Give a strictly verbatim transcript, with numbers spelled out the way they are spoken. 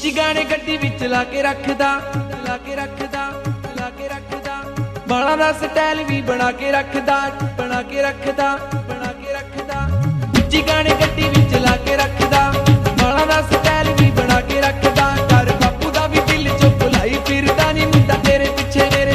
ਦੂਜੀ ਗਾਣੇ ਗੱਡੀ ਵਿੱਚ ਲਾ ਕੇ ਰੱਖਦਾ, ਲਾ ਕੇ ਰੱਖਦਾ, ਲਾ ਕੇ ਰੱਖਦਾ। ਬਾਲਾਂ ਦਾ ਸਟਾਈਲ ਵੀ ਬਣਾ ਕੇ ਰੱਖਦਾ, ਬਣਾ ਕੇ ਰੱਖਦਾ, ਬਣਾ ਕੇ ਰੱਖਦਾ। ਦੂਜੀ ਗਾਣੇ ਗੱਡੀ ਵਿੱਚ ਲਾ